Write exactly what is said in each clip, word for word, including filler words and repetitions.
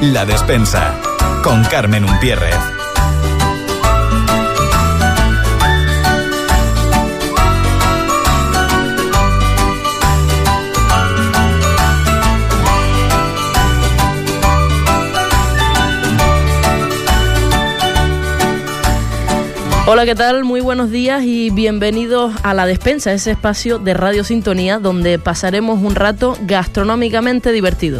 La Despensa, con Carmen Unpiérrez. Hola, ¿qué tal? Muy buenos días y bienvenidos a La Despensa, ese espacio de Radio Sintonía donde pasaremos un rato gastronómicamente divertido.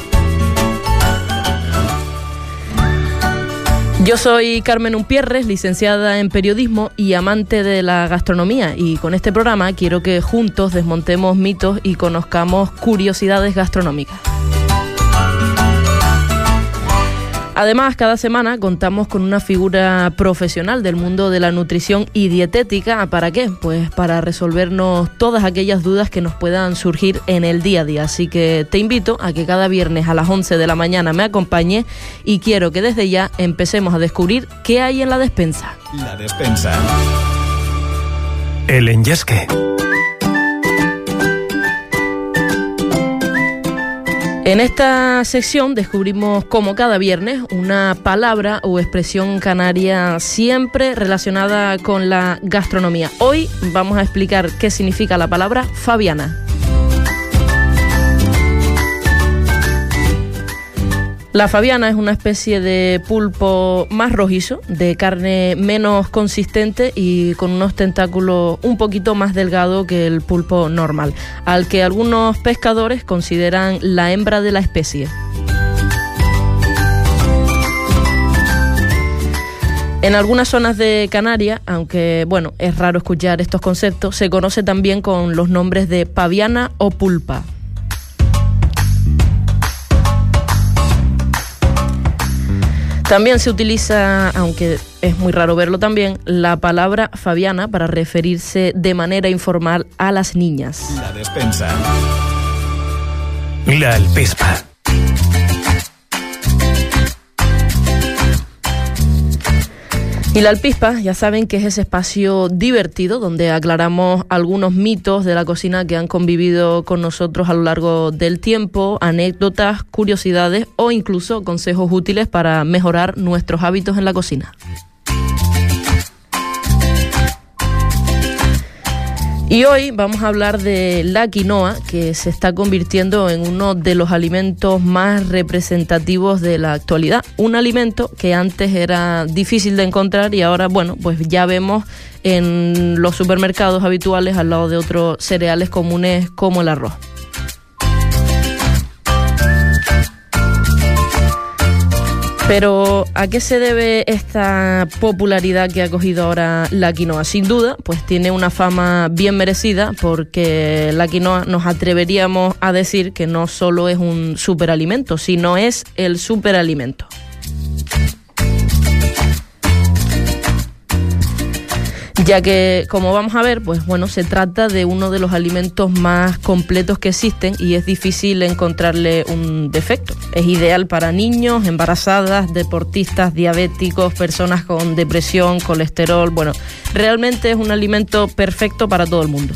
Yo soy Carmen Unpiérrez, licenciada en periodismo y amante de la gastronomía, y con este programa quiero que juntos desmontemos mitos y conozcamos curiosidades gastronómicas. Además, cada semana contamos con una figura profesional del mundo de la nutrición y dietética. ¿Para qué? Pues para resolvernos todas aquellas dudas que nos puedan surgir en el día a día. Así que te invito a que cada viernes a las once de la mañana me acompañes y quiero que desde ya empecemos a descubrir qué hay en la despensa. La Despensa. El enyesque. En esta sección descubrimos, como cada viernes, una palabra o expresión canaria siempre relacionada con la gastronomía. Hoy vamos a explicar qué significa la palabra fabiana. La fabiana es una especie de pulpo más rojizo, de carne menos consistente y con unos tentáculos un poquito más delgados que el pulpo normal, al que algunos pescadores consideran la hembra de la especie. En algunas zonas de Canarias, aunque bueno, es raro escuchar estos conceptos, se conoce también con los nombres de paviana o pulpa. También se utiliza, aunque es muy raro verlo también, la palabra fabiana para referirse de manera informal a las niñas. La Despensa. La alpispa. Y la alpispa, ya saben que es ese espacio divertido donde aclaramos algunos mitos de la cocina que han convivido con nosotros a lo largo del tiempo, anécdotas, curiosidades o incluso consejos útiles para mejorar nuestros hábitos en la cocina. Y hoy vamos a hablar de la quinoa, que se está convirtiendo en uno de los alimentos más representativos de la actualidad. Un alimento que antes era difícil de encontrar y ahora, bueno, pues ya vemos en los supermercados habituales al lado de otros cereales comunes como el arroz. Pero, ¿a qué se debe esta popularidad que ha cogido ahora la quinoa? Sin duda, pues tiene una fama bien merecida, porque la quinoa nos atreveríamos a decir que no solo es un superalimento, sino es el superalimento. Ya que, como vamos a ver, pues bueno, se trata de uno de los alimentos más completos que existen y es difícil encontrarle un defecto. Es ideal para niños, embarazadas, deportistas, diabéticos, personas con depresión, colesterol. Bueno, realmente es un alimento perfecto para todo el mundo.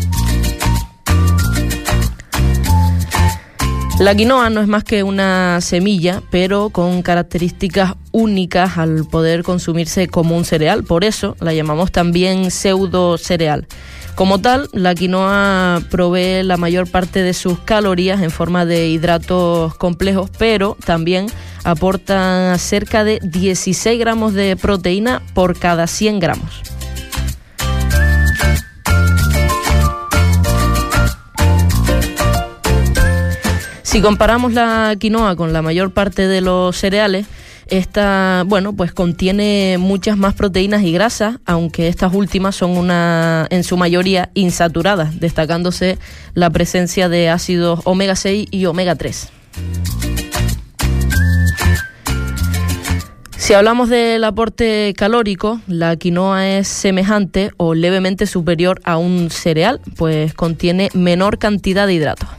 La quinoa no es más que una semilla, pero con características únicas al poder consumirse como un cereal. Por eso la llamamos también pseudo cereal. Como tal, la quinoa provee la mayor parte de sus calorías en forma de hidratos complejos, pero también aporta cerca de dieciséis gramos de proteína por cada cien gramos. Si comparamos la quinoa con la mayor parte de los cereales, esta, bueno, pues contiene muchas más proteínas y grasas, aunque estas últimas son una, en su mayoría insaturadas, destacándose la presencia de ácidos omega seis y omega tres. Si hablamos del aporte calórico, la quinoa es semejante o levemente superior a un cereal, pues contiene menor cantidad de hidratos.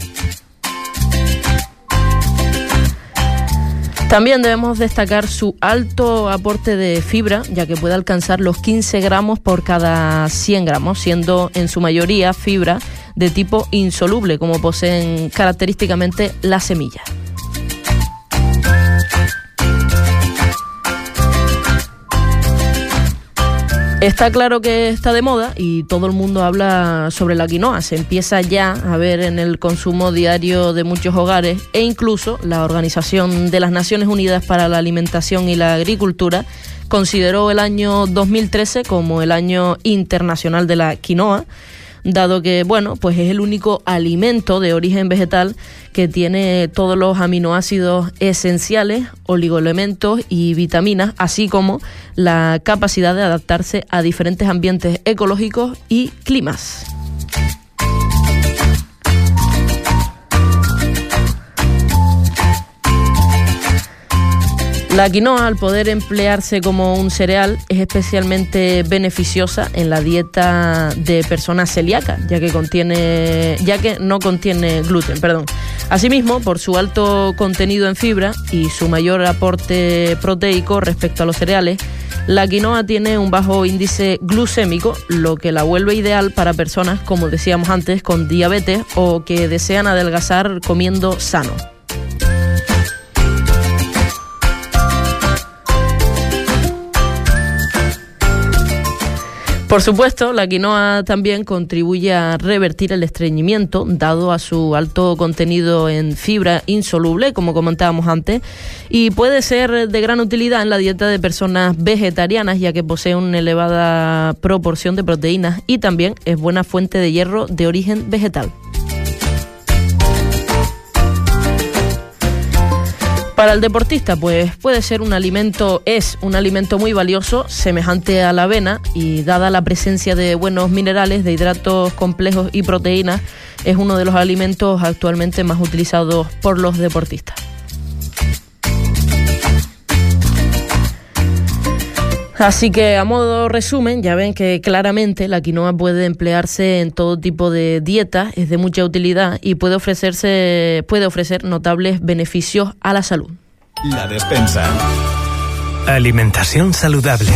También debemos destacar su alto aporte de fibra, ya que puede alcanzar los quince gramos por cada cien gramos, siendo en su mayoría fibra de tipo insoluble, como poseen característicamente las semillas. Está claro que está de moda y todo el mundo habla sobre la quinoa. Se empieza ya a ver en el consumo diario de muchos hogares e incluso la Organización de las Naciones Unidas para la Alimentación y la Agricultura consideró el año dos mil trece como el año internacional de la quinoa, dado que, bueno, pues es el único alimento de origen vegetal que tiene todos los aminoácidos esenciales, oligoelementos y vitaminas, así como la capacidad de adaptarse a diferentes ambientes ecológicos y climas. La quinoa, al poder emplearse como un cereal, es especialmente beneficiosa en la dieta de personas celíacas, ya que contiene, ya que no contiene gluten, perdón. Asimismo, por su alto contenido en fibra y su mayor aporte proteico respecto a los cereales, la quinoa tiene un bajo índice glucémico, lo que la vuelve ideal para personas, como decíamos antes, con diabetes o que desean adelgazar comiendo sano. Por supuesto, la quinoa también contribuye a revertir el estreñimiento, dado a su alto contenido en fibra insoluble, como comentábamos antes, y puede ser de gran utilidad en la dieta de personas vegetarianas, ya que posee una elevada proporción de proteínas y también es buena fuente de hierro de origen vegetal. Para el deportista, pues puede ser un alimento, es un alimento muy valioso, semejante a la avena, y dada la presencia de buenos minerales, de hidratos complejos y proteínas, es uno de los alimentos actualmente más utilizados por los deportistas. Así que, a modo resumen, ya ven que claramente la quinoa puede emplearse en todo tipo de dietas, es de mucha utilidad y puede ofrecerse, puede ofrecer notables beneficios a la salud. La despensa. Alimentación saludable.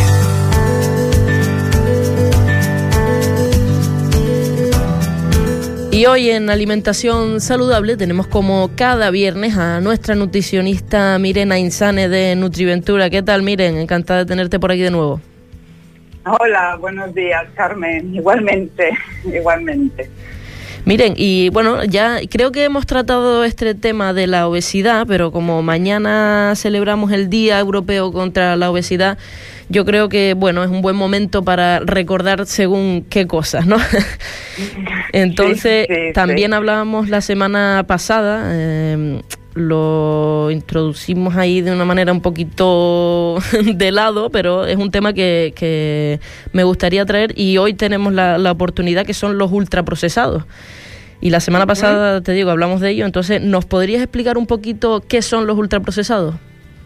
Y hoy en Alimentación Saludable tenemos como cada viernes a nuestra nutricionista Miren Ainsane de Nutriventura. ¿Qué tal, Miren? Encantada de tenerte por aquí de nuevo. Hola, buenos días, Carmen. Igualmente, igualmente. Miren, y bueno, ya creo que hemos tratado este tema de la obesidad, pero como mañana celebramos el Día Europeo contra la Obesidad, yo creo que, bueno, es un buen momento para recordar según qué cosas, ¿no? Entonces, sí, sí, también sí. hablábamos la semana pasada, eh, lo introducimos ahí de una manera un poquito de lado, pero es un tema que, que me gustaría traer y hoy tenemos la, la oportunidad, que son los ultraprocesados. Y la semana pasada, te digo, hablamos de ello, entonces, ¿nos podrías explicar un poquito qué son los ultraprocesados?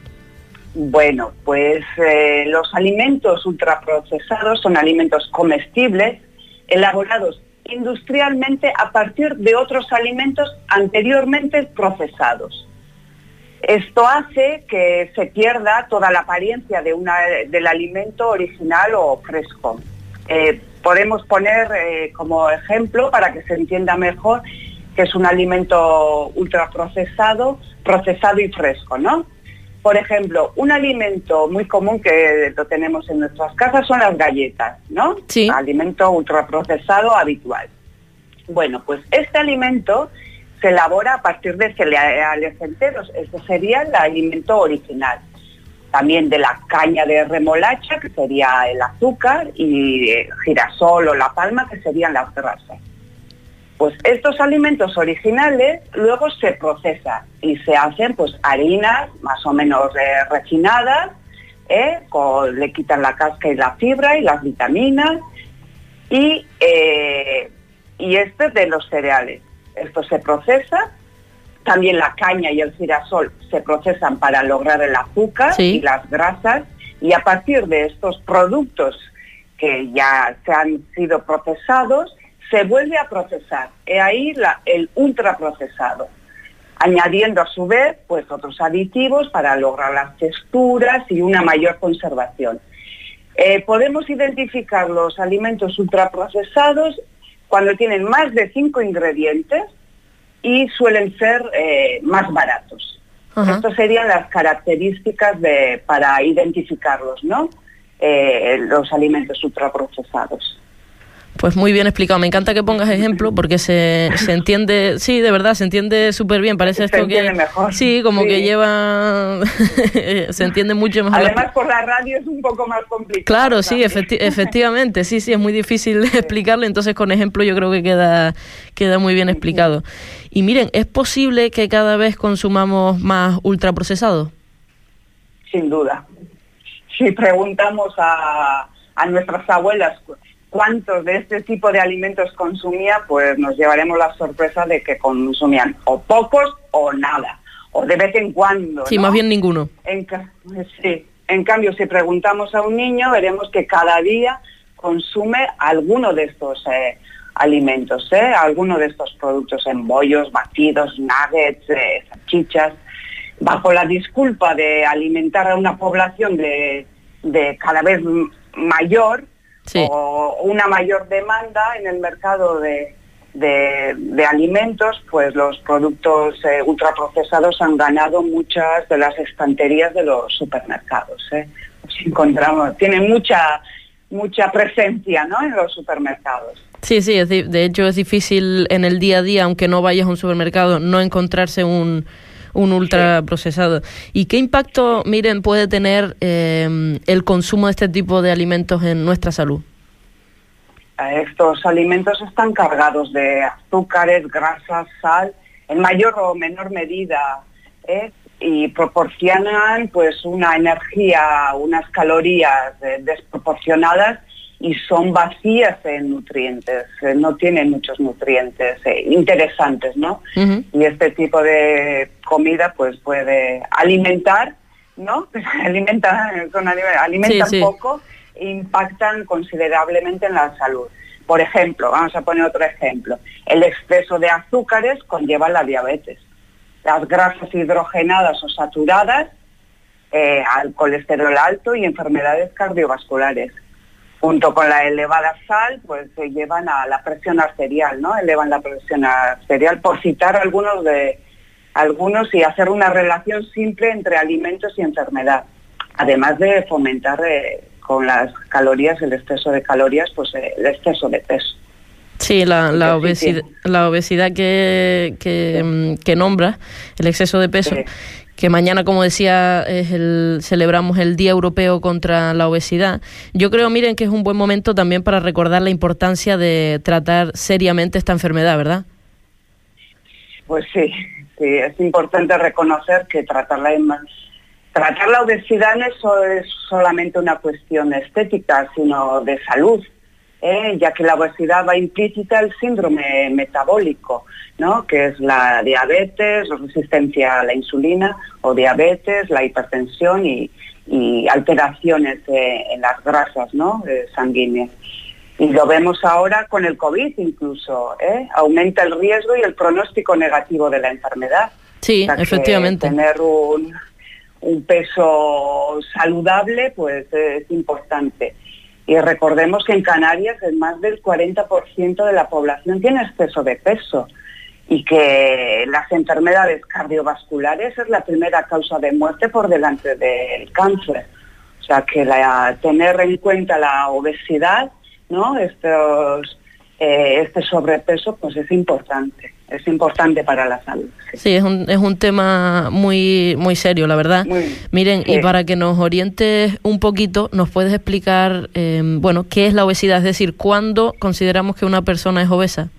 Bueno, pues eh, los alimentos ultraprocesados son alimentos comestibles elaborados industrialmente a partir de otros alimentos anteriormente procesados. Esto hace que se pierda toda la apariencia de una, del alimento original o fresco. Eh, podemos poner eh, como ejemplo, para que se entienda mejor, que es un alimento ultraprocesado, procesado y fresco, ¿no? Por ejemplo, un alimento muy común que lo tenemos en nuestras casas son las galletas, ¿no? Sí. Alimento ultraprocesado habitual. Bueno, pues este alimento se elabora a partir de cereales enteros. Este sería el alimento original. También de la caña de remolacha, que sería el azúcar, y el girasol o la palma, que serían las grasas. Pues estos alimentos originales luego se procesan y se hacen pues harinas más o menos eh, refinadas, eh, con, le quitan la cáscara y la fibra y las vitaminas, y, eh, y este de los cereales. Esto se procesa, también la caña y el girasol se procesan para lograr el azúcar, sí, y las grasas, y a partir de estos productos que ya se han sido procesados, se vuelve a procesar, y ahí la, el ultraprocesado, añadiendo a su vez pues otros aditivos para lograr las texturas y una mayor conservación. Eh, podemos identificar los alimentos ultraprocesados cuando tienen más de cinco ingredientes y suelen ser eh, más baratos. Uh-huh. Estas serían las características de, para identificarlos, ¿no? eh, los alimentos ultraprocesados. Pues muy bien explicado. Me encanta que pongas ejemplo porque se, se entiende, sí, de verdad, se entiende súper bien. Parece se esto entiende que mejor. Sí, como sí. que lleva se entiende mucho mejor. Además la... por la radio es un poco más complicado. Claro, sí, efecti efectivamente, sí, sí, es muy difícil sí. explicarlo, entonces con ejemplo yo creo que queda queda muy bien explicado. Y miren, ¿es posible que cada vez consumamos más ultraprocesados? Sin duda. Si preguntamos a, a nuestras abuelas cuántos de este tipo de alimentos consumía, pues nos llevaremos la sorpresa de que consumían o pocos o nada, o de vez en cuando. Sí, ¿no? más bien ninguno. En, sí. En cambio, si preguntamos a un niño, veremos que cada día consume alguno de estos eh, alimentos, ¿eh? alguno de estos productos en bollos, batidos, nuggets, eh, salchichas, bajo la disculpa de alimentar a una población de, de cada vez mayor, sí. o una mayor demanda en el mercado de, de, de alimentos, pues los productos eh, ultraprocesados han ganado muchas de las estanterías de los supermercados. ¿eh? Los encontramos, tienen mucha, mucha presencia, ¿no?, en los supermercados. Sí, sí, es de hecho es difícil en el día a día, aunque no vayas a un supermercado, no encontrarse un... un ultraprocesado. Sí. ¿Y qué impacto, miren, puede tener eh, el consumo de este tipo de alimentos en nuestra salud? Estos alimentos están cargados de azúcares, grasas, sal, en mayor o menor medida, ¿eh? y proporcionan pues una energía, unas calorías eh, desproporcionadas y son vacías en nutrientes, eh, no tienen muchos nutrientes eh, interesantes, ¿no? Uh-huh. Y este tipo de comida pues puede alimentar, ¿no? alimenta, son, alimentan sí, sí. poco e impactan considerablemente en la salud. Por ejemplo, vamos a poner otro ejemplo, el exceso de azúcares conlleva la diabetes. Las grasas hidrogenadas o saturadas, eh, al colesterol alto y enfermedades cardiovasculares. Junto con la elevada sal, pues se llevan a la presión arterial, ¿no? Elevan la presión arterial, por citar algunos de algunos y hacer una relación simple entre alimentos y enfermedad. Además de fomentar eh, con las calorías, el exceso de calorías, pues eh, el exceso de peso. Sí, la, la obesidad, la obesidad que, que, sí. que nombra, el exceso de peso. Sí. Que mañana, como decía, es el, celebramos el Día Europeo contra la Obesidad. Yo creo, miren, que es un buen momento también para recordar la importancia de tratar seriamente esta enfermedad, ¿verdad? Pues sí, sí, es importante reconocer que tratar la, tratar la obesidad no es solamente una cuestión estética, sino de salud. Eh, ya que la obesidad va implícita el síndrome metabólico, ¿no?, que es la diabetes, la resistencia a la insulina o diabetes, la hipertensión y, y alteraciones eh, en las grasas, ¿no?, eh, sanguíneas. Y lo vemos ahora con el COVID incluso, ¿eh? Aumenta el riesgo y el pronóstico negativo de la enfermedad. Sí, o sea, efectivamente. Tener un, un peso saludable pues es importante. Y recordemos que en Canarias el más del cuarenta por ciento de la población tiene exceso de peso y que las enfermedades cardiovasculares es la primera causa de muerte por delante del cáncer. O sea que la, tener en cuenta la obesidad, ¿no?, estos, eh, este sobrepeso, pues es importante. Es importante para la salud. Sí, sí es, un, es un tema muy muy serio, la verdad. Muy, Miren, sí. Y para que nos orientes un poquito, ¿nos puedes explicar, eh, bueno, qué es la obesidad? Es decir, ¿cuándo consideramos que una persona es obesa?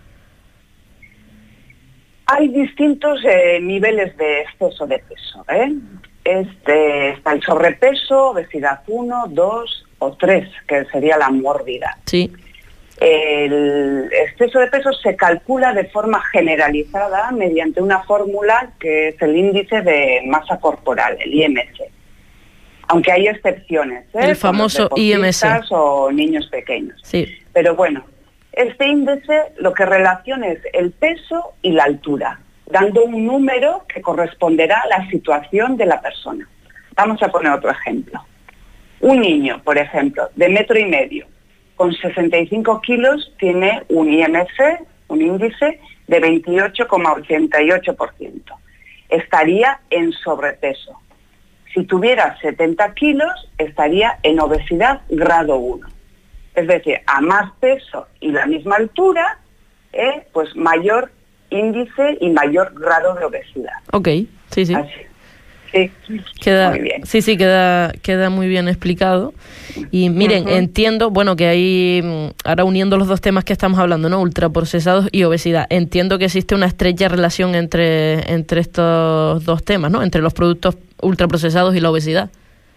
Hay distintos eh, niveles de exceso de peso, ¿eh? Este, está el sobrepeso, obesidad uno, dos o tres, que sería la mórbida. Sí. El exceso de peso se calcula de forma generalizada mediante una fórmula que es el índice de masa corporal, el I M C. Aunque hay excepciones, ¿eh? El famoso I M C. O niños pequeños. Sí. Pero bueno, este índice lo que relaciona es el peso y la altura, dando un número que corresponderá a la situación de la persona. Vamos a poner otro ejemplo. Un niño, por ejemplo, de metro y medio, con sesenta y cinco kilos, tiene un I M C, un índice de veintiocho coma ochenta y ocho por ciento. Estaría en sobrepeso. si tuviera setenta kilos, estaría en obesidad grado uno. Es decir, a más peso y la misma altura, eh, pues mayor índice y mayor grado de obesidad. Ok, sí, sí. Así. Sí, queda, muy bien. Sí, sí, queda, queda muy bien explicado. Y miren, uh-huh. entiendo, bueno, que hay, ahora uniendo los dos temas que estamos hablando, ¿no? Ultraprocesados y obesidad. Entiendo que existe una estrecha relación entre, entre estos dos temas, ¿no? Entre los productos ultraprocesados y la obesidad.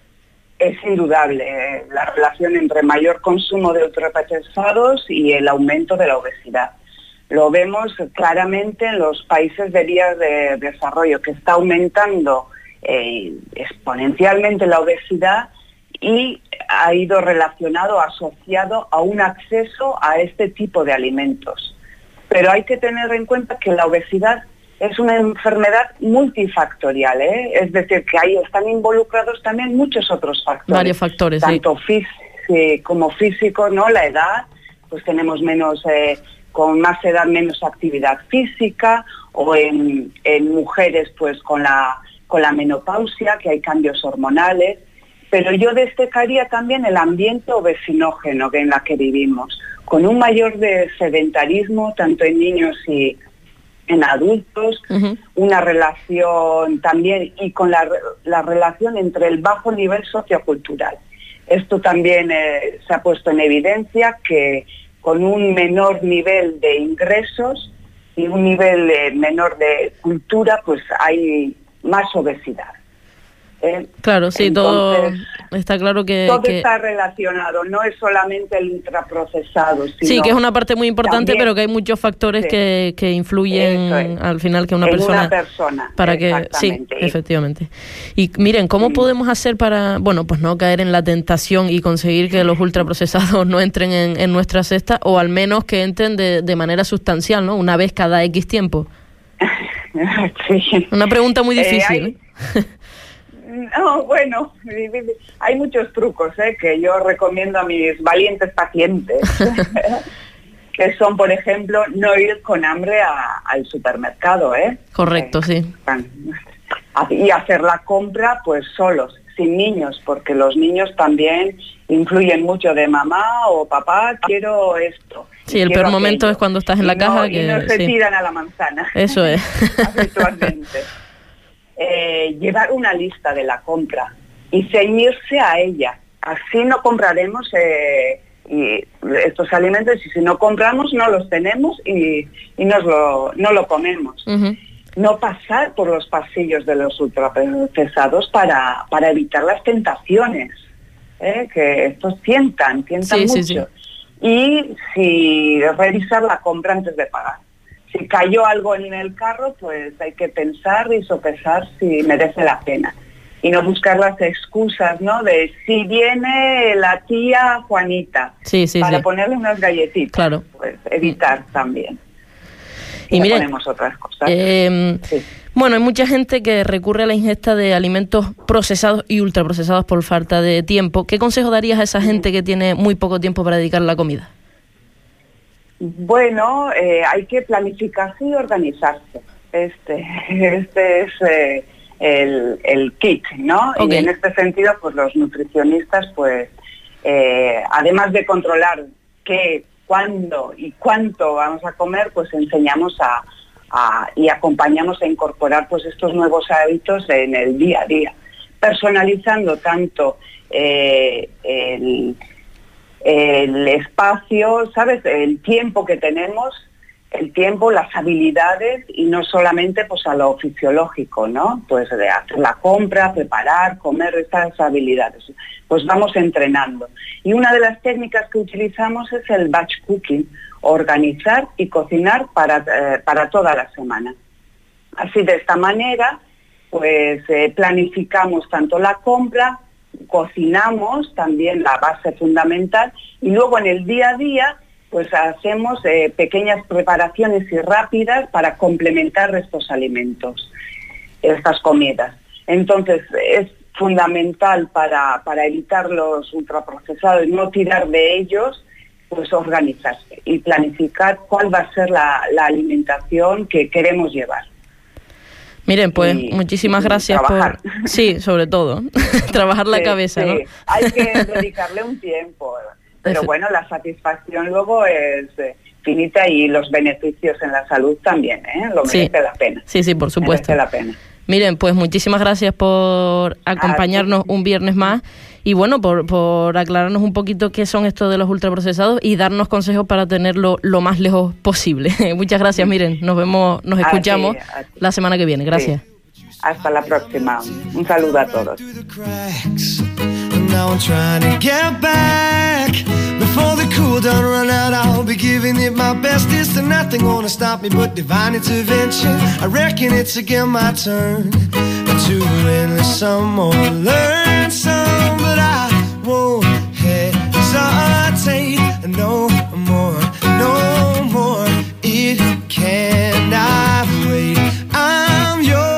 Es indudable eh, la relación entre mayor consumo de ultraprocesados y el aumento de la obesidad. Lo vemos claramente en los países de vías de desarrollo, que está aumentando eh, exponencialmente la obesidad y ha ido relacionado, asociado a un acceso a este tipo de alimentos. Pero hay que tener en cuenta que la obesidad es una enfermedad multifactorial, ¿eh? Es decir, que ahí están involucrados también muchos otros factores. Varios factores, tanto sí. fí- como físicos, ¿no? La edad, pues tenemos menos... Eh, con más edad menos actividad física, o en, en mujeres pues con la, con la menopausia, que hay cambios hormonales, pero yo destacaría también el ambiente obesinógeno en la que vivimos, con un mayor de sedentarismo tanto en niños y en adultos, uh-huh. una relación también, y con la, la relación entre el bajo nivel sociocultural. Esto también eh, se ha puesto en evidencia que con un menor nivel de ingresos y un nivel eh, menor de cultura, pues hay más obesidad. ¿eh? Claro, sí, Entonces, todo está claro que... Todo que... está relacionado, no es solamente el ultraprocesado. Sino sí, que es una parte muy importante, también, pero que hay muchos factores sí. que, que influyen es. al final que una en persona... una persona, para que Sí, efectivamente. Y miren, ¿cómo mm. podemos hacer para, bueno, pues no caer en la tentación y conseguir que los ultraprocesados no entren en, en nuestra cesta, o al menos que entren de, de manera sustancial, ¿no? Una vez cada X tiempo. Sí. Una pregunta muy difícil. Eh, hay... No, bueno, hay muchos trucos ¿eh? que yo recomiendo a mis valientes pacientes, que son, por ejemplo, no ir con hambre a, al supermercado. ¿eh? Correcto, eh, sí. Y hacer la compra pues solos, sin niños, porque los niños también influyen mucho de mamá o papá, quiero esto. Sí, el peor momento es cuando estás en la y caja. No, que y no se sí. tiran a la manzana. Eso es. Habitualmente. Eh, llevar una lista de la compra y ceñirse a ella. Así no compraremos eh, y estos alimentos, y si no compramos no los tenemos y, y nos lo, no lo comemos. Uh-huh. No pasar por los pasillos de los ultraprocesados para, para evitar las tentaciones, ¿eh? que estos tientan, tientan sí, mucho. Sí, sí. Y si revisar la compra antes de pagar. Si cayó algo en el carro, pues hay que pensar y sopesar si merece la pena. Y no buscar las excusas, ¿no? De si viene la tía Juanita sí, sí, para sí. ponerle unas galletitas. Claro. Pues evitar también. Y, y miren, ponemos otras cosas. Eh, sí. Bueno, hay mucha gente que recurre a la ingesta de alimentos procesados y ultraprocesados por falta de tiempo. ¿Qué consejo darías a esa gente que tiene muy poco tiempo para dedicar a la comida? Bueno, eh, hay que planificarse y organizarse. Este, este es eh, el, el kit, ¿no? Okay. Y en este sentido, pues los nutricionistas, pues, eh, además de controlar qué, cuándo y cuánto vamos a comer, pues enseñamos a, a y acompañamos a incorporar, pues, estos nuevos hábitos en el día a día, personalizando tanto eh, el el espacio, ¿sabes? El tiempo que tenemos, el tiempo, las habilidades, y no solamente pues a lo fisiológico, ¿no? Pues de hacer la compra, preparar, comer, estas habilidades. Pues vamos entrenando. Y una de las técnicas que utilizamos es el batch cooking, organizar y cocinar para, eh, para toda la semana. Así, de esta manera, pues eh, planificamos tanto la compra, cocinamos también la base fundamental, y luego en el día a día pues hacemos eh, pequeñas preparaciones y rápidas para complementar estos alimentos, estas comidas. Entonces es fundamental para, para evitar los ultraprocesados y no tirar de ellos, pues organizarse y planificar cuál va a ser la, la alimentación que queremos llevar. Miren, pues y, muchísimas y gracias trabajar. por... Sí, sobre todo, trabajar la sí, cabeza, sí. ¿no? Hay que dedicarle un tiempo, pero bueno, la satisfacción luego es eh, finita y los beneficios en la salud también, ¿eh? Lo merece Sí. la pena. Sí, sí, por supuesto. Merece la pena. Miren, pues muchísimas gracias por acompañarnos un viernes más y bueno, por, por aclararnos un poquito qué son estos de los ultraprocesados y darnos consejos para tenerlo lo más lejos posible. Muchas gracias, Miren, nos vemos, nos escuchamos a ti, a ti. la semana que viene. Gracias. Sí. Hasta la próxima. Un saludo a todos. Now I'm trying to get back. Before the cool down run out, I'll be giving it my best. It's nothing gonna stop me but divine intervention. I reckon it's again my turn to endless some more, learn some, but I won't hesitate no more, no more. It cannot wait. I'm yours.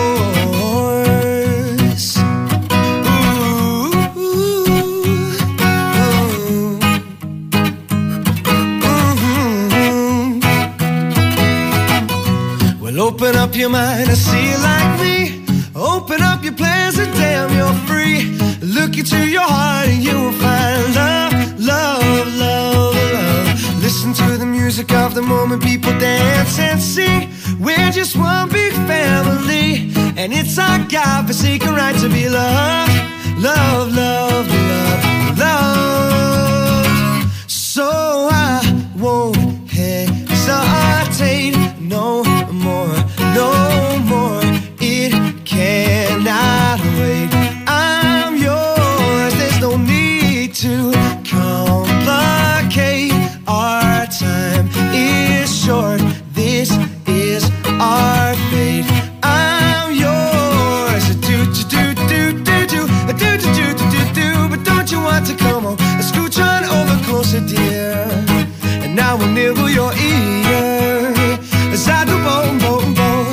Open up your mind and see it like me. Open up your plans and damn, you're free. Look into your heart and you will find love, love, love, love. Listen to the music of the moment, people dance and sing. We're just one big family, and it's our God-forsaken right to be loved, love, love, love, love. So I won't hesitate no more, no more. It cannot wait. I'm yours. There's no need to complicate. Our time is short. This is our fate. I'm yours. Do do do do do do do do do do do. But don't you want to come on? Scooch on over closer, dear. And I will nibble your ear. As I do boom, boom, boom.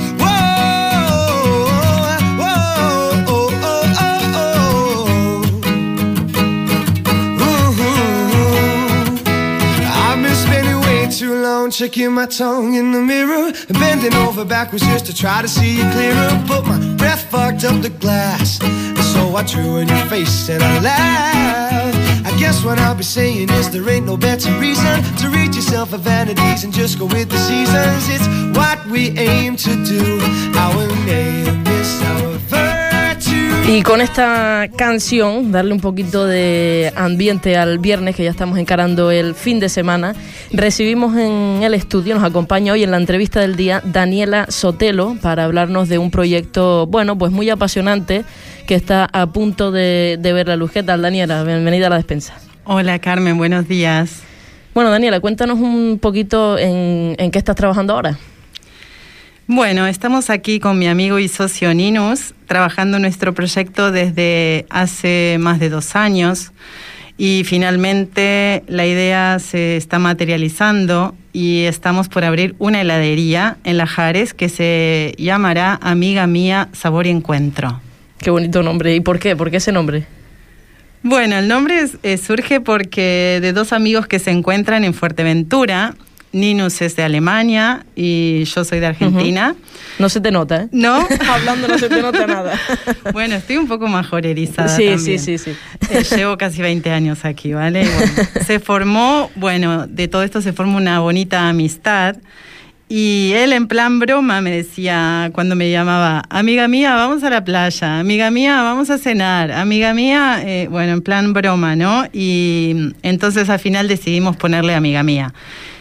Whoa, whoa, oh, oh, oh, oh. Ooh, I've been spending way too long checking my tongue in the mirror, bending over backwards just to try to see you clearer. But my breath fucked up the glass, and so I drew in your face and I laughed. I guess what I'll be saying is there ain't no better reason to rid yourself of vanities and just go with the seasons. It's what we aim to do. Our name is our virtue. Y con esta canción, darle un poquito de ambiente al viernes, que ya estamos encarando el fin de semana, recibimos en el estudio, nos acompaña hoy en la entrevista del día Daniela Sotelo para hablarnos de un proyecto, bueno, pues muy apasionante, que está a punto de, de ver la luz. ¿Qué tal, Daniela? Bienvenida a La Despensa. Hola, Carmen, buenos días. Bueno, Daniela, cuéntanos un poquito en, en qué estás trabajando ahora. Bueno, estamos aquí con mi amigo y socio Ninus, trabajando en nuestro proyecto desde hace más de dos años y finalmente la idea se está materializando y estamos por abrir una heladería en Lajares que se llamará Amiga Mía Sabor y Encuentro. Qué bonito nombre. ¿Y por qué? ¿Por qué ese nombre? Bueno, el nombre es, eh, surge porque de dos amigos que se encuentran en Fuerteventura. Ninus es de Alemania y yo soy de Argentina. Uh-huh. No se te nota, ¿eh? ¿No? Hablando no se te nota nada. Bueno, estoy un poco majorerizada sí, también. Sí, sí, sí. Eh, llevo casi veinte años aquí, ¿vale? Y bueno, se formó, bueno, de todo esto se forma una bonita amistad. Y él en plan broma me decía, cuando me llamaba, amiga mía, vamos a la playa, amiga mía, vamos a cenar, amiga mía, eh, bueno, en plan broma, ¿no? Y entonces al final decidimos ponerle amiga mía.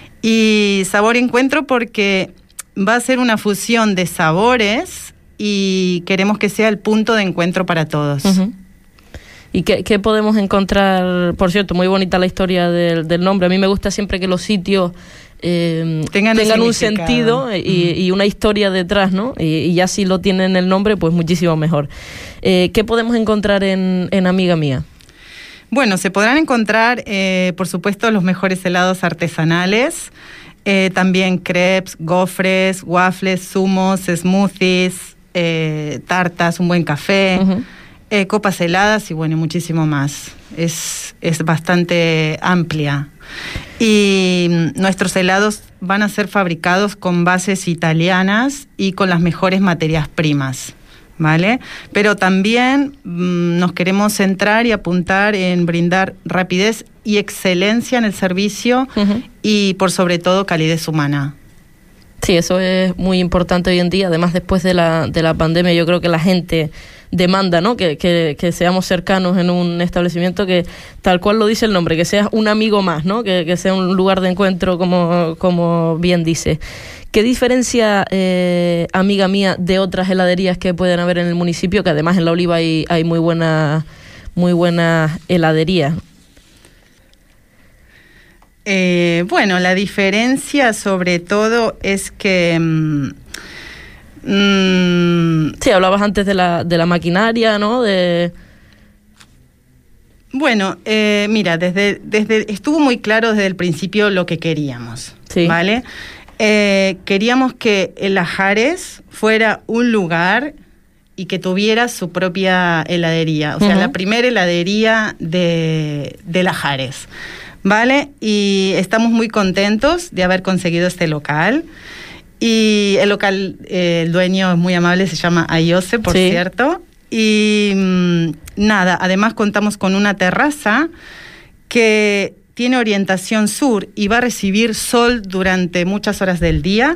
Y Sabor Encuentro porque va a ser una fusión de sabores y queremos que sea el punto de encuentro para todos. Uh-huh. ¿Y qué, qué podemos encontrar? Por cierto, muy bonita la historia del, del nombre. A mí me gusta siempre que los sitios eh, tengan, tengan un sentido y, y una historia detrás, ¿no? Y, y ya si lo tienen el nombre, pues muchísimo mejor. Eh, ¿Qué podemos encontrar en, en Amiga Mía? Bueno, se podrán encontrar, eh, por supuesto, los mejores helados artesanales, eh, también crepes, gofres, waffles, zumos, smoothies, eh, tartas, un buen café, uh-huh. eh, copas heladas y bueno, muchísimo más. Es, es bastante amplia. Y nuestros helados van a ser fabricados con bases italianas y con las mejores materias primas, ¿vale? Pero también mmm, nos queremos centrar y apuntar en brindar rapidez y excelencia en el servicio, uh-huh. y por sobre todo calidez humana. Sí, eso es muy importante hoy en día. Además, después de la, de la pandemia, yo creo que la gente demanda, ¿no? Que, que, que seamos cercanos en un establecimiento que, tal cual lo dice el nombre, que sea un amigo más, ¿no? Que, que sea un lugar de encuentro, como, como bien dice. ¿Qué diferencia, eh, amiga mía, de otras heladerías que pueden haber en el municipio? Que además en La Oliva hay, hay muy buena, muy buena heladería. Eh, bueno, la diferencia sobre todo es que... Mmm, mmm, sí, hablabas antes de la, de la maquinaria, ¿no? De... Bueno, eh, mira, desde, desde estuvo muy claro desde el principio lo que queríamos, sí. ¿Vale? Eh, queríamos que el Lajares fuera un lugar y que tuviera su propia heladería, o sea, uh-huh. la primera heladería de, de Lajares. Vale, y estamos muy contentos de haber conseguido este local. Y el local, eh, el dueño es muy amable, se llama Ayose, por sí. cierto. Y mmm, nada, además contamos con una terraza que tiene orientación sur y va a recibir sol durante muchas horas del día.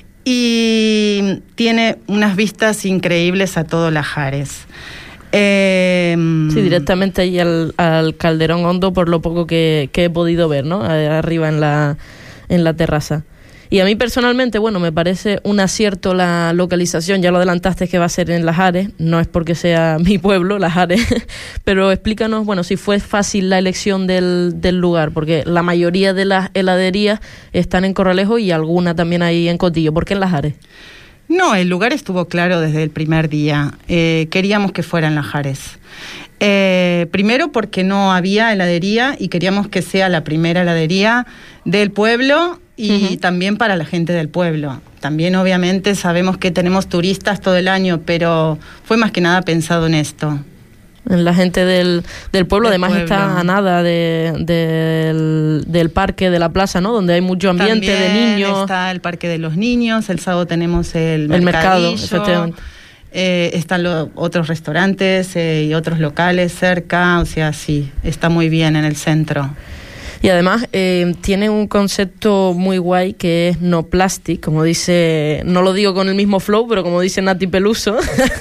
Y tiene unas vistas increíbles a todo Lajares. Eh, sí, directamente ahí al, al Calderón Hondo, por lo poco que, que he podido ver, ¿no? Arriba en la, en la terraza. Y a mí personalmente, bueno, me parece un acierto la localización. Ya lo adelantaste que va a ser en Lajares, no es porque sea mi pueblo, Lajares, pero explícanos, bueno, si fue fácil la elección del, del lugar, porque la mayoría de las heladerías están en Corralejo y alguna también ahí en Cotillo. ¿Por qué en Lajares? No, el lugar estuvo claro desde el primer día. Eh, queríamos que fuera en Lajares. Eh, primero porque no había heladería y queríamos que sea la primera heladería del pueblo y uh-huh. también para la gente del pueblo. También obviamente sabemos que tenemos turistas todo el año, pero fue más que nada pensado en esto. En la gente del, del pueblo, del además pueblo. Está a nada de, de, del, del parque de la plaza, ¿no? Donde hay mucho ambiente También de niños. Está el parque de los niños, el sábado tenemos el, el mercado, efectivamente. Eh, están los otros restaurantes eh, y otros locales cerca, o sea, sí, está muy bien en el centro. Y además eh, tiene un concepto muy guay que es no plastic, como dice, no lo digo con el mismo flow, pero como dice Nati Peluso.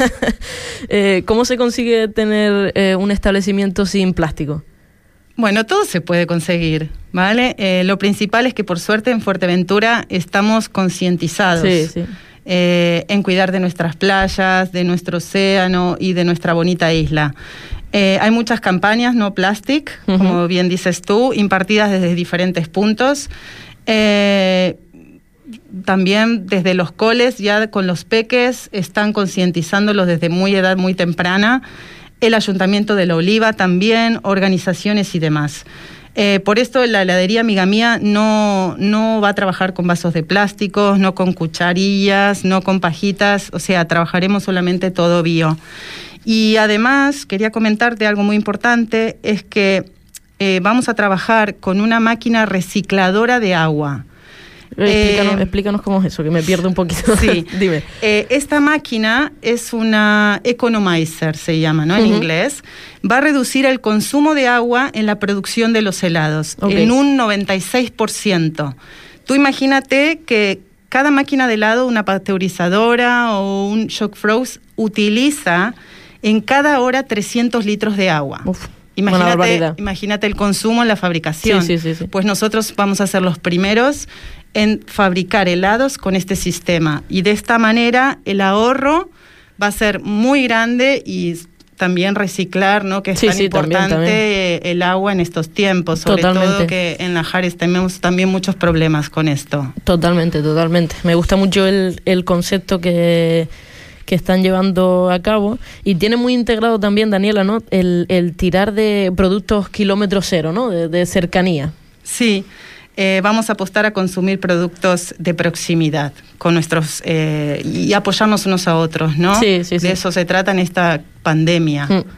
eh, ¿Cómo se consigue tener eh, un establecimiento sin plástico? Bueno, todo se puede conseguir, ¿vale? Eh, lo principal es que por suerte en Fuerteventura estamos concientizados. Sí, sí. Eh, en cuidar de nuestras playas, de nuestro océano y de nuestra bonita isla. Eh, hay muchas campañas no plastic, uh-huh. como bien dices tú, impartidas desde diferentes puntos. Eh, también desde los coles, ya con los peques, están concientizándolos desde muy edad muy temprana. El Ayuntamiento de La Oliva también, organizaciones y demás. Eh, por esto la heladería Amiga Mía no, no va a trabajar con vasos de plásticos, no con cucharillas, no con pajitas, o sea, trabajaremos solamente todo bio. Y además, quería comentarte algo muy importante, es que eh, vamos a trabajar con una máquina recicladora de agua. Explícanos, eh, explícanos cómo es eso, que me pierdo un poquito. Sí, dime. Eh, esta máquina es una economizer, se llama, ¿no? En uh-huh. inglés. Va a reducir el consumo de agua en la producción de los helados, okay. en un noventa y seis por ciento. Tú imagínate que cada máquina de helado, una pasteurizadora o un shock froze, utiliza en cada hora trescientos litros de agua. Uf. Imagínate, imagínate el consumo en la fabricación. Sí, sí, sí, sí. Pues nosotros vamos a ser los primeros en fabricar helados con este sistema. Y de esta manera el ahorro va a ser muy grande y también reciclar, ¿no? Que es sí, tan sí, importante también, también. el agua en estos tiempos. Sobre totalmente. Todo que en Lajares tenemos también muchos problemas con esto. Totalmente, totalmente. Me gusta mucho el, el concepto que... que están llevando a cabo, y tiene muy integrado también, Daniela, ¿no? El, el tirar de productos kilómetro cero, ¿no? De, de cercanía. Sí, eh, vamos a apostar a consumir productos de proximidad con nuestros y eh, apoyarnos unos a otros, ¿no? Sí, sí, sí. De eso se trata en esta pandemia. Mm.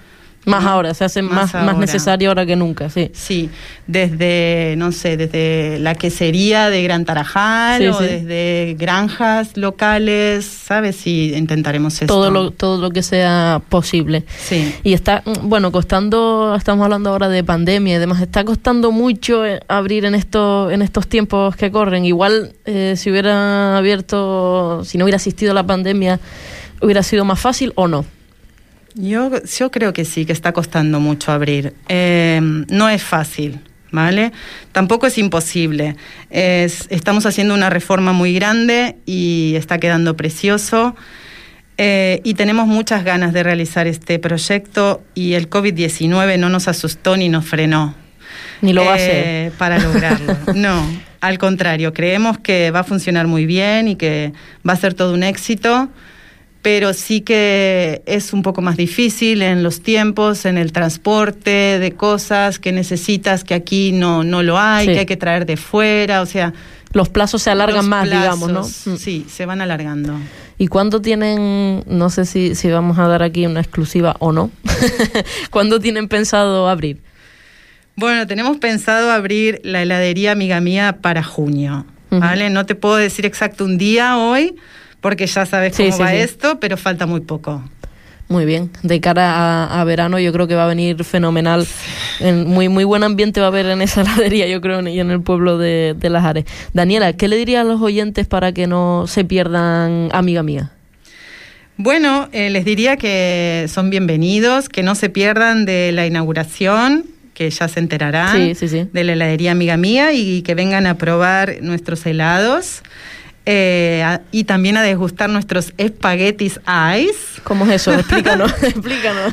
Más ahora, se hace más, más, más necesario ahora que nunca, sí. Sí, desde, no sé, desde la quesería de Gran Tarajal, sí, o sí. desde granjas locales, ¿sabes? Sí, intentaremos esto. Todo lo, todo lo que sea posible. Sí. Y está, bueno, costando, estamos hablando ahora de pandemia y demás, está costando mucho abrir en, esto, en estos tiempos que corren. Igual, eh, si hubiera abierto, si no hubiera existido la pandemia, ¿hubiera sido más fácil o no? Yo, yo creo que sí, que está costando mucho abrir. Eh, no es fácil, ¿vale? Tampoco es imposible. Es, estamos haciendo una reforma muy grande y está quedando precioso. Eh, y tenemos muchas ganas de realizar este proyecto y el covid diecinueve no nos asustó ni nos frenó. Ni lo va eh, a hacer. Para lograrlo. No, al contrario, creemos que va a funcionar muy bien y que va a ser todo un éxito. Pero sí que es un poco más difícil en los tiempos, en el transporte de cosas que necesitas, que aquí no, no lo hay, sí. que hay que traer de fuera, o sea... Los plazos se alargan más, plazos, digamos, ¿no? Sí, se van alargando. ¿Y cuándo tienen, no sé si, si vamos a dar aquí una exclusiva o no, cuándo tienen pensado abrir? Bueno, tenemos pensado abrir la heladería Amiga Mía para junio, uh-huh. ¿vale? No te puedo decir exacto un día hoy, porque ya sabes cómo sí, sí, va sí. esto, pero falta muy poco. Muy bien. De cara a, a verano yo creo que va a venir fenomenal. En muy muy buen ambiente va a haber en esa heladería, yo creo, y en el pueblo de, de Las Ares. Daniela, ¿qué le dirías a los oyentes para que no se pierdan Amiga Mía? Bueno, eh, les diría que son bienvenidos, que no se pierdan de la inauguración, que ya se enterarán sí, sí, sí. de la heladería Amiga Mía y que vengan a probar nuestros helados. Eh, a, y también a degustar nuestros espaguetis ice. ¿Cómo es eso? Explícanos, explícanos.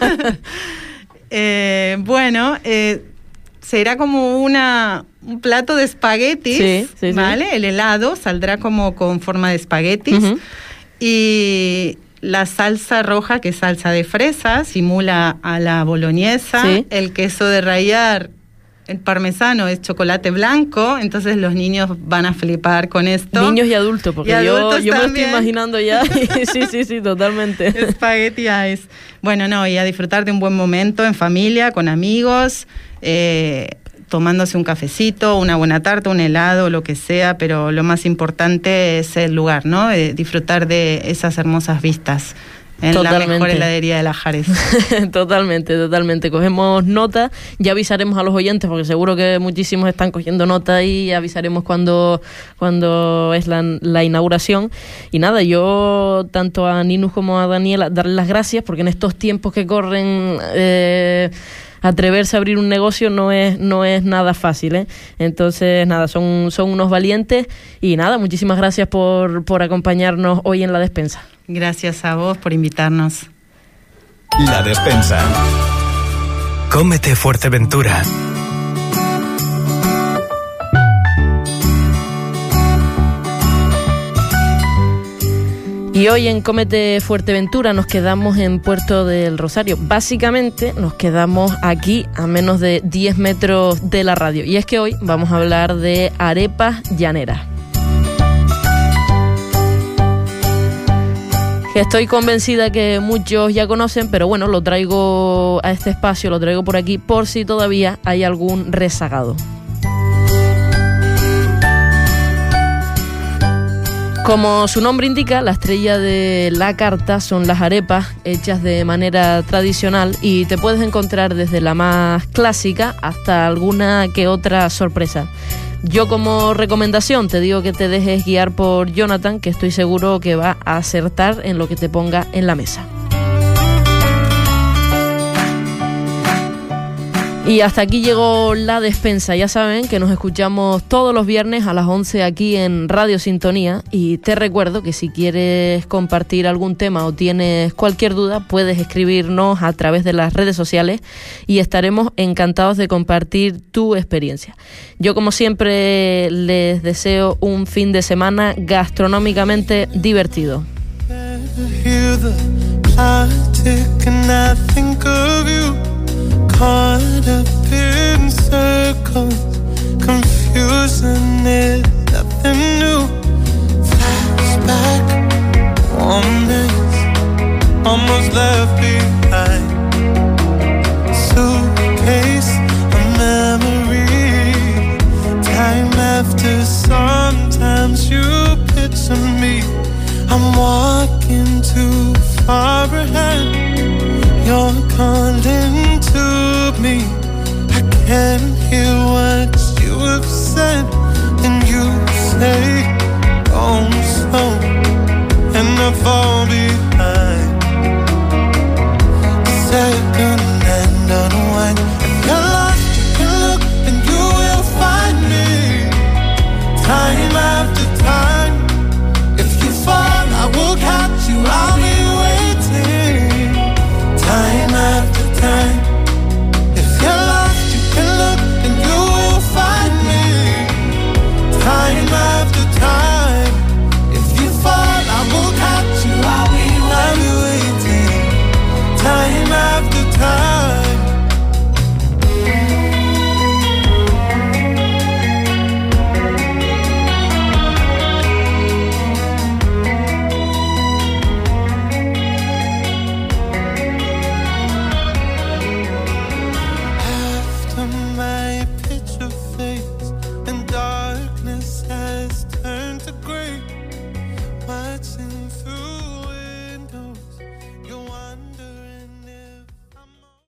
eh, bueno, eh, será como una un plato de espaguetis, sí, sí, ¿vale? Sí. El helado saldrá como con forma de espaguetis. Uh-huh. Y la salsa roja, que es salsa de fresa, simula a la boloñesa. Sí. El queso de rallar, el parmesano, es chocolate blanco, entonces los niños van a flipar con esto. Niños y adultos, porque y yo, adultos yo me lo también. estoy imaginando ya. sí, sí, sí, totalmente. Spaghetti ice. Bueno, no, y a disfrutar de un buen momento en familia, con amigos, eh, tomándose un cafecito, una buena tarta, un helado, lo que sea, pero lo más importante es el lugar, ¿no? Eh, disfrutar de esas hermosas vistas. En totalmente. La mejor heladería de Las Ares. Totalmente, totalmente. Cogemos nota, ya avisaremos a los oyentes, porque seguro que muchísimos están cogiendo nota y avisaremos cuando, cuando es la, la inauguración. Y nada, yo tanto a Ninus como a Daniela darles las gracias, porque en estos tiempos que corren... Eh, atreverse a abrir un negocio no es no es nada fácil, ¿eh? Entonces, nada, son, son unos valientes y nada, muchísimas gracias por, por acompañarnos hoy en La Despensa. Gracias a vos por invitarnos. La Despensa. Cómete Fuerteventura. Y hoy en Cómete Fuerteventura nos quedamos en Puerto del Rosario. Básicamente nos quedamos aquí a menos de diez metros de la radio. Y es que hoy vamos a hablar de arepas llaneras. Que estoy convencida que muchos ya conocen, pero bueno, lo traigo a este espacio, lo traigo por aquí por si todavía hay algún rezagado. Como su nombre indica, la estrella de la carta son las arepas hechas de manera tradicional y te puedes encontrar desde la más clásica hasta alguna que otra sorpresa. Yo como recomendación te digo que te dejes guiar por Jonathan, que estoy seguro que va a acertar en lo que te ponga en la mesa. Y hasta aquí llegó La Despensa. Ya saben que nos escuchamos todos los viernes a las once aquí en Radio Sintonía. Y te recuerdo que si quieres compartir algún tema o tienes cualquier duda, puedes escribirnos a través de las redes sociales y estaremos encantados de compartir tu experiencia. Yo, como siempre, les deseo un fin de semana gastronómicamente divertido. Caught up in circles, confusing it, nothing new. Flashback, warm days, almost left behind. suitcase of memory. Time after sometimes you picture me. I'm walking too far ahead. You're calling to me. I can't hear what you have said. And you say, oh, slow, and I fall behind. The second